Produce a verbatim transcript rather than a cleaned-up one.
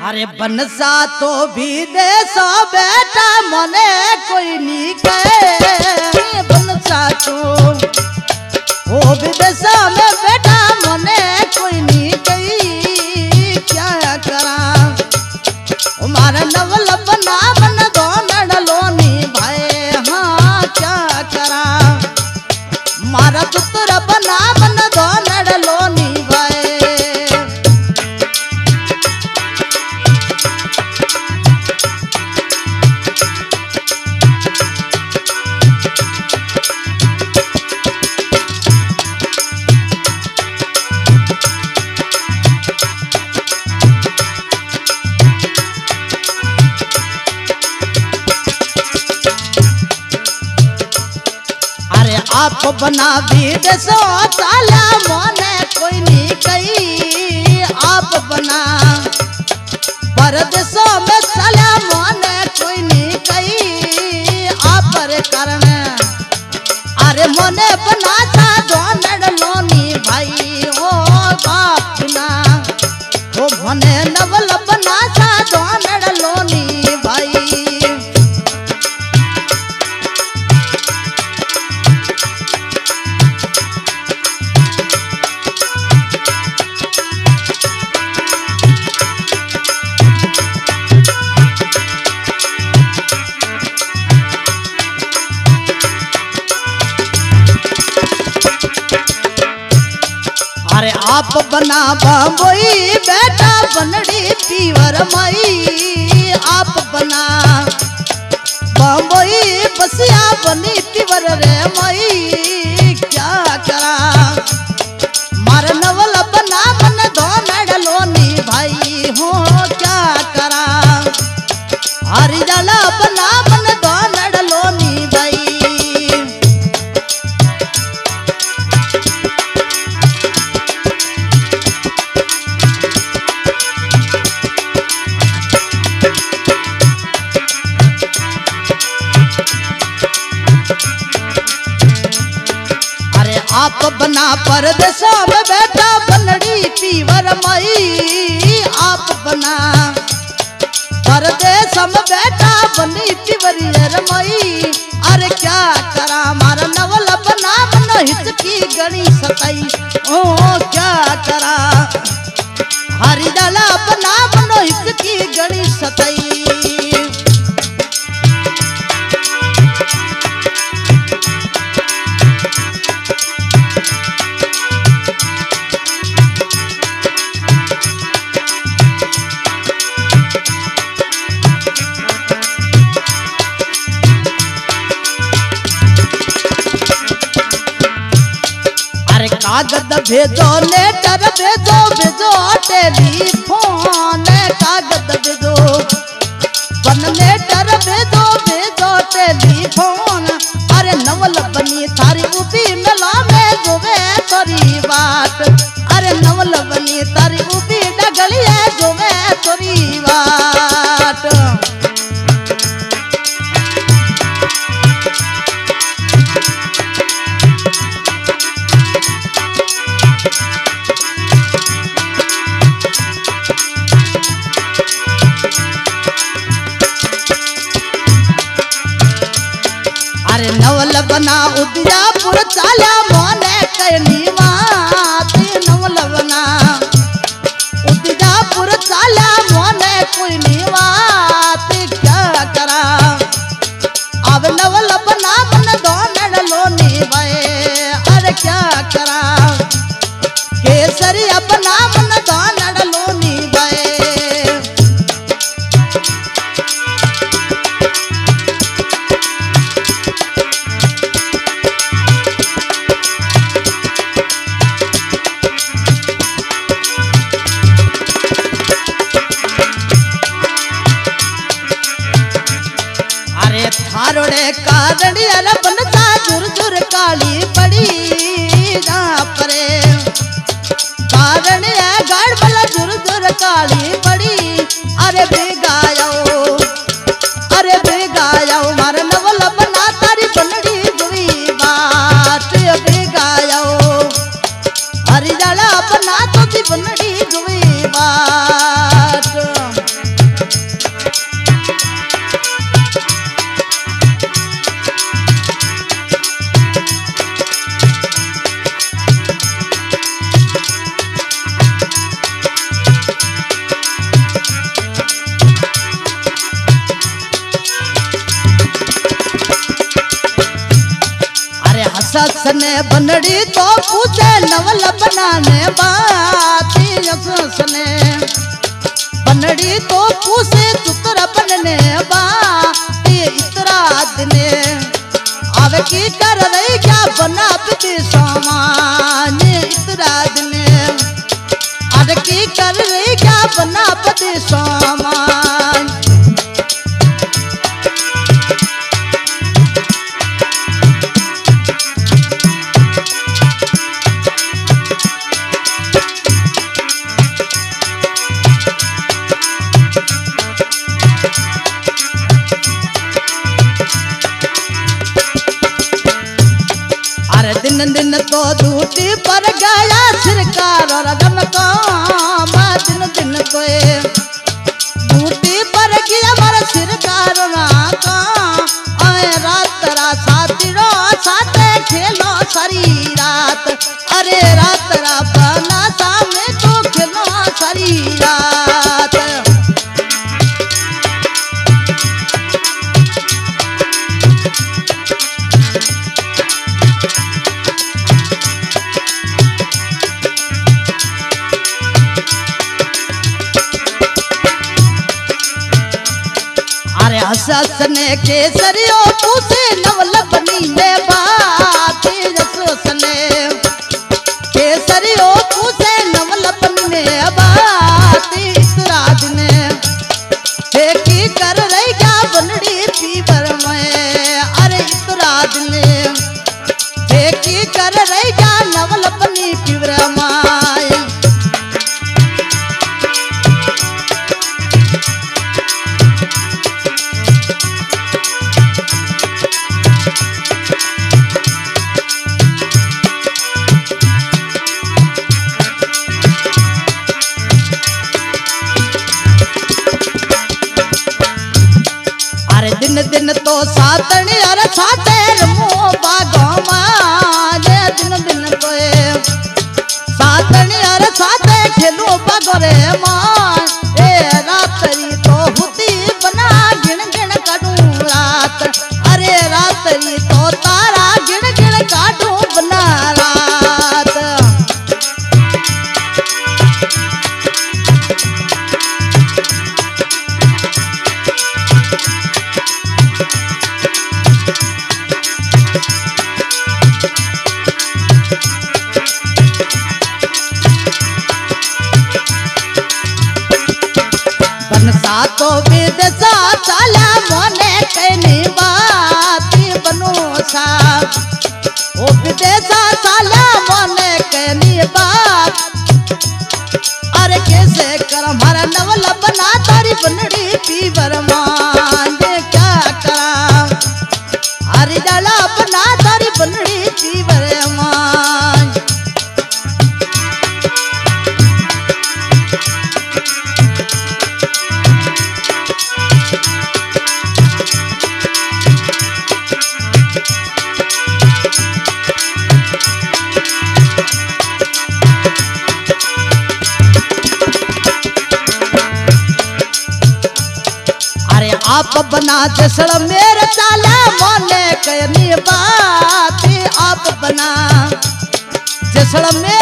अरे बनसा तो भी देसो बेटा मने कोई नहीं कहे बनसा तो ओ विदेशा में बेटा मने कोई नहीं कही क्या करा हमारा नवल बना मन दो नडलोनी भाई हाँ क्या करा मारा पुत्र बना मन दो नडलोनी भाई। आप बना भी देसो चाला मोने कोई नहीं कही आप बना परदेशो में चाला मोने कोई नहीं कही आप पर कारण अरे मोने बना था दो नडलोनी भाई हो बाप ना हो मोने नवल बना था दो नडलोनी भाई। अरे आप बना बम्बई बेटा बनड़ी पीवर माई आप बना बम्बई बसिया बनी पीवर रे माई क्या करा मार नवल बना मन दो नडलोनी भाई हो क्या करा हरियाला बना मन दो नडलोनी भाई। आप बना परदेशा में बेटा बनड़ी पीवर माई आप बना परदेश में बेटा बनी पीवर माई अरे क्या करा मारा नवल बना मन हित की गणी सताई ओ क्या करा हरियाला बना मन हित की गणी सताई। कागज भेजो लेटर भेजो भेजो टेलीफोन कागज भेजो बन लेटर भेजो भेजो टेलीफोन अरे नवल बनी थारी उबी मिला में जोवे तोरी बात अरे नवल बनी तारी उबी डगलिए जोवे तोरी बात। अरे नवल बना उदयापुर चाला मोने कहनी बात नवल बना उदयापुर चाला मोने कोई नहीं बात क्या करा अब नवल बना मन दो नडलोनी भाई अरे क्या करा केसरी अपना मन दो नडलोनी भाई। थारोड़े कारणि अरे बनसा जुर जुर काली पड़ी जा परे कारण है गाड़ वाला जुर जुर काली पड़ी अरे बेगायो अरे बेगायो मार नवल बना तारी बनड़ी जुई बात बेगायो हरियाला बना तो दी बनड़ी जुई बात। अससने बनड़ी तो पूछे नवल बनाने बाती अससने बनड़ी तो पूछे चुतर बनने बाती इतरा दिने आवे की कर रही क्या बना पति सामान इतरा दिने आवे की कर रही क्या बना पति सामान। दिन दिन तो ड्यूटी पर गया सरकार और रगम काम दिन दिन तो ड्यूटी पर गया हमारा सरकार आए रात रा साथियों साथे खेलो सारी रात अरे रात रा बना सामने तो खेलो सारी रात। अससने केसरियो पूछे नवल बनी में बाती अससने केसरियो पूछे नवल बनी में बाती इतरा दिने की कर रही क्या बनड़ी पीवर में अरे इतरा दिने की कर रही क्या नवल बनी पीवर माए। दिन दिन तो सातनी और सातेर मुँह बागों मारे दिन दिन तो सातनी और साते खेलो बागोरे मान ए रात्रि तो हुती बना गिन गिन काटू रात अरे रात्रि तो तारा गिन गिन काटू बना रात। तो विदेशा चाला मोने कहनी बाती बनोसा ओ विदेशा चाला मोने कहनी बात अरे कैसे कर हमारा नवल बना तारी बनड़ी पीवर मान क्या करा अरे डाला बना तारी बनड़ी पीवर मान। आप बना जसड़ मेरे चाला मोने कहनी बात आप बना जसड़ में